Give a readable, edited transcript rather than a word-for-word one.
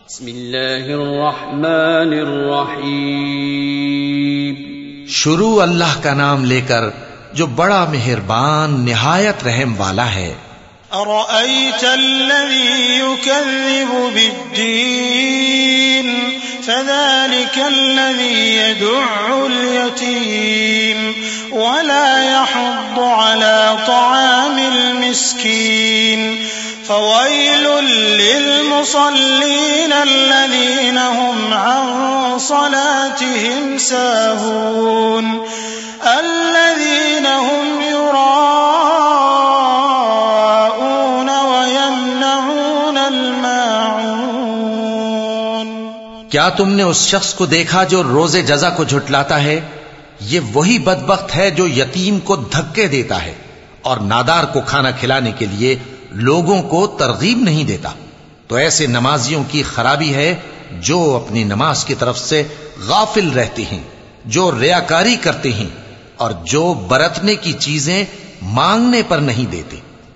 بسم اللہ الرحمن الرحیم. شروع اللہ کا نام لے کر جو بڑا مہربان نہایت رحم والا ہے. أرأيت الذي يكذب بالدين فذلك الذي يدع اليتيم ولا يحض على طعام المسكين فويل للمصلين الذين هم عن صلاتهم ساهون الذين هم يراءون ويمنعون الماعون. کیا تم نے اس شخص کو دیکھا جو روز جزا کو جھٹلاتا ہے؟ یہ وہی بدبخت ہے جو یتیم کو دھکے دیتا ہے اور نادار کو کھانا کھلانے کے لیے لوگوں کو ترغیب نہیں دیتا. تو ایسے نمازیوں کی خرابی ہے جو اپنی نماز کی طرف سے غافل رہتے ہیں، جو ریاکاری کرتے ہیں اور جو برتنے کی چیزیں مانگنے پر نہیں دیتے.